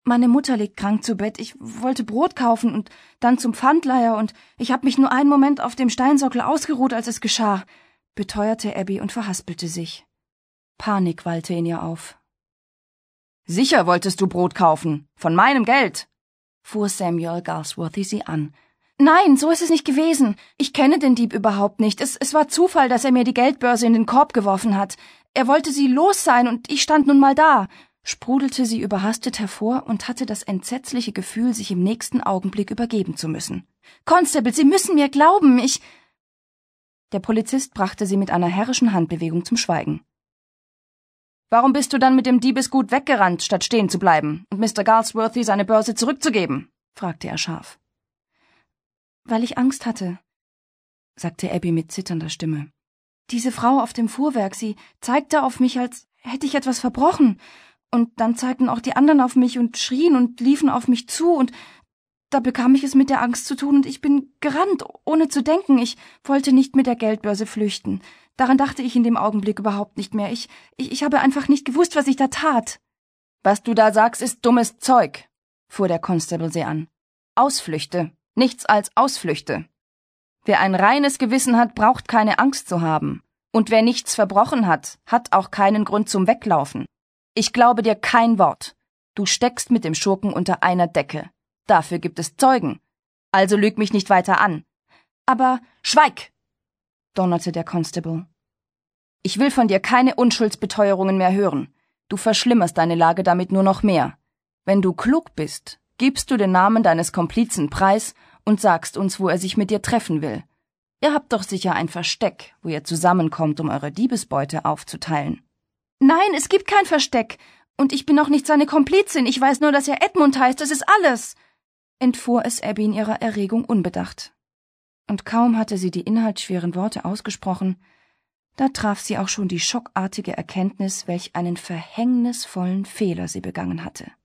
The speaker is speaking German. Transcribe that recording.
Meine Mutter liegt krank zu Bett. Ich wollte Brot kaufen und dann zum Pfandleiher und ich habe mich nur einen Moment auf dem Steinsockel ausgeruht, als es geschah«, beteuerte Abby und verhaspelte sich. Panik wallte in ihr auf. »Sicher wolltest du Brot kaufen, von meinem Geld«, fuhr Samuel Galsworthy sie an. »Nein, so ist es nicht gewesen. Ich kenne den Dieb überhaupt nicht. Es war Zufall, dass er mir die Geldbörse in den Korb geworfen hat. Er wollte sie los sein und ich stand nun mal da«, sprudelte sie überhastet hervor und hatte das entsetzliche Gefühl, sich im nächsten Augenblick übergeben zu müssen. »Constable, Sie müssen mir glauben, Der Polizist brachte sie mit einer herrischen Handbewegung zum Schweigen. »Warum bist du dann mit dem Diebesgut weggerannt, statt stehen zu bleiben und Mr. Galsworthy seine Börse zurückzugeben?« fragte er scharf. »Weil ich Angst hatte«, sagte Abby mit zitternder Stimme. »Diese Frau auf dem Fuhrwerk, sie zeigte auf mich, als hätte ich etwas verbrochen. Und dann zeigten auch die anderen auf mich und schrien und liefen auf mich zu, und da bekam ich es mit der Angst zu tun, und ich bin gerannt, ohne zu denken. Ich wollte nicht mit der Geldbörse flüchten. Daran dachte ich in dem Augenblick überhaupt nicht mehr. Ich habe einfach nicht gewusst, was ich da tat.« »Was du da sagst, ist dummes Zeug«, fuhr der Constable sie an. »Ausflüchte, nichts als Ausflüchte. Wer ein reines Gewissen hat, braucht keine Angst zu haben. Und wer nichts verbrochen hat, hat auch keinen Grund zum Weglaufen. Ich glaube dir kein Wort. Du steckst mit dem Schurken unter einer Decke. Dafür gibt es Zeugen. Also lüg mich nicht weiter an.« »Aber schweig«, donnerte der Constable. »Ich will von dir keine Unschuldsbeteuerungen mehr hören. Du verschlimmerst deine Lage damit nur noch mehr. Wenn du klug bist, gibst du den Namen deines Komplizen preis und sagst uns, wo er sich mit dir treffen will. Ihr habt doch sicher ein Versteck, wo ihr zusammenkommt, um eure Diebesbeute aufzuteilen.« »Nein, es gibt kein Versteck. Und ich bin auch nicht seine Komplizin. Ich weiß nur, dass er Edmund heißt. Das ist alles«, entfuhr es Abby in ihrer Erregung unbedacht. Und kaum hatte sie die inhaltsschweren Worte ausgesprochen, da traf sie auch schon die schockartige Erkenntnis, welch einen verhängnisvollen Fehler sie begangen hatte.